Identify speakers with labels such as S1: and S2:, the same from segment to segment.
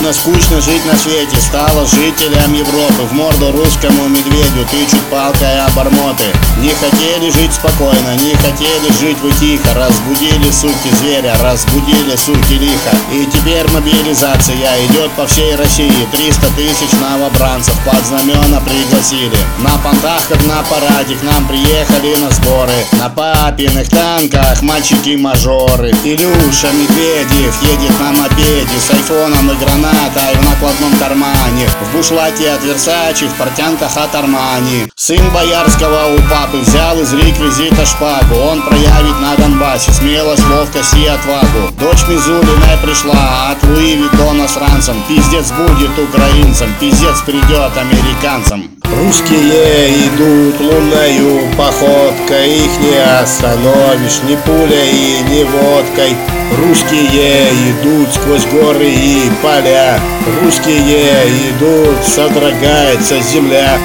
S1: Скучно жить на свете стало жителям Европы. В морду русскому медведю тычут палкой обормоты. Не хотели жить спокойно, не хотели жить вы тихо. Разбудили, суки, зверя, разбудили, суки, лихо. И теперь мобилизация идет по всей России. 300 тысяч новобранцев под знамена пригласили. На понтах, как на параде, к нам приехали на сборы. На папиных танках мальчики-мажоры. Илюша Медведев едет на мопеде с айфоном и гранатой в накладном кармане. В бушлате от Версачи, в портянках от Армани. Сын Боярского у папы взял из реквизита шпагу. Он проявит на Донбассе смелость, ловкость и отвагу. Дочь Мизулиной пришла от Луи Виттона с ранцем. Пиздец будет украинцам, пиздец придет американцам.
S2: Русские идут лунною походкой, их не остановишь ни пулей и ни водкой. Русские идут сквозь горы и поля, русские идут, содрогается земля.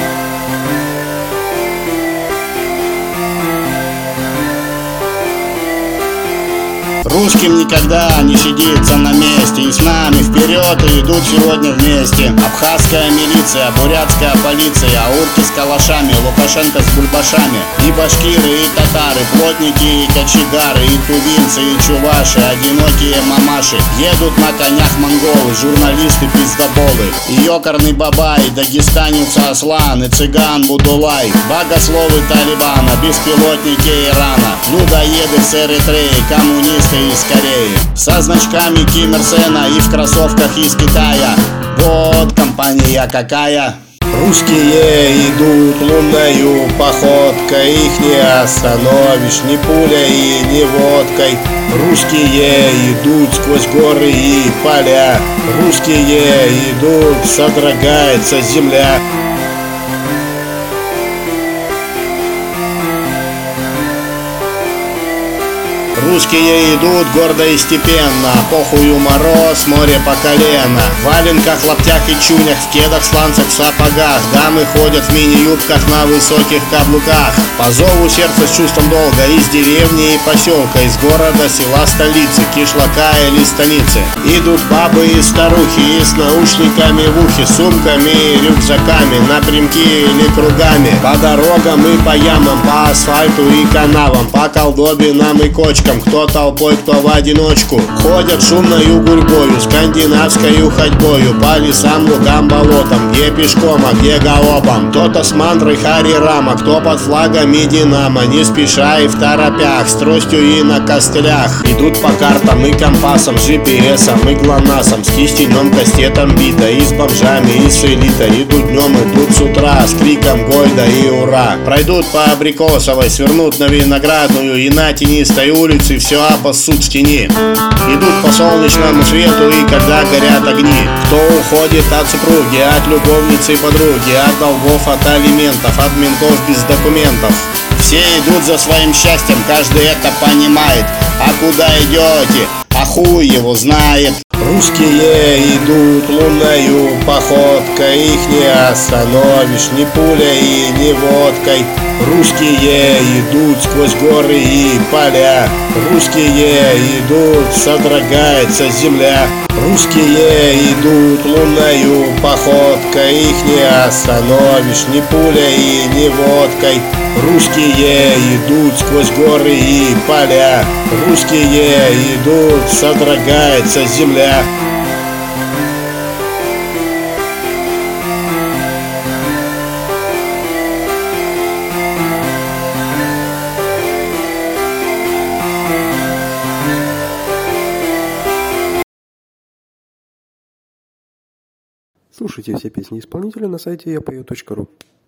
S1: Русским никогда не сидится на месте. И с нами вперед и идут сегодня вместе. Абхазская милиция, бурятская полиция, урки с калашами, Лукашенко с бульбашами. И башкиры, и татары, плотники, и кочегары, и тувинцы, и чуваши, одинокие мамаши. Едут на конях монголы, журналисты пиздоболы. И ёкарный бабай, дагестанец Аслан, и цыган Будулай. Богословы Талибана, беспилотники Ирана. Людоеды с Эритреи, коммунисты из Кореи. Со значками Ким Ир Сена и в кроссовках из Китая. Вот компания какая.
S2: Русские идут лунною походкой, их не остановишь ни пулей и ни водкой. Русские идут сквозь горы и поля, русские идут, содрогается земля.
S1: Русские идут гордо и степенно, похую мороз, море по колено. В валенках, лаптях и чунях, в кедах, сланцах, в сапогах. Дамы ходят в мини-юбках на высоких каблуках. По зову сердца с чувством долга, из деревни и поселка, из города, села, столицы, кишлака или станицы. Идут бабы и старухи, и с наушниками в ухе, сумками и рюкзаками, напрямки или кругами. По дорогам и по ямам, по асфальту и канавам, по колдобинам и кочкам. Кто толпой, кто в одиночку. Ходят шумною гурьбою, скандинавскою ходьбою, по лесам, лугам, болотам, где пешком, а где галопом. Кто-то с мантрой Хари Рама, кто под флагами Динамо, не спеша и в торопях, с тростью и на костылях. Идут по картам и компасам, с GPS-ом и глонасом, с кистенем, кастетом бита, и с бомжами, и с элитой. Идут днем, идут с утра, с криком Гойда и ура. Пройдут по Абрикосовой, свернут на Виноградную, и на тенистой улице все обоссут в тени. Идут по солнечному свету, и когда горят огни. Кто уходит от супруги, от любовницы и подруги, от долгов, от алиментов, от ментов без документов. Все идут за своим счастьем, каждый это понимает. А куда идете? А хуй его знает.
S2: Русские идут лунною походкой, их не остановишь ни пулей и ни водкой. Русские идут сквозь горы и поля, русские идут, содрогается земля. Русские идут лунною походкой, их не остановишь ни пулей и ни водкой. Русские идут сквозь горы и поля, русские идут, содрогается земля.
S3: Слушайте все песни исполнителя на сайте yapeo.ru.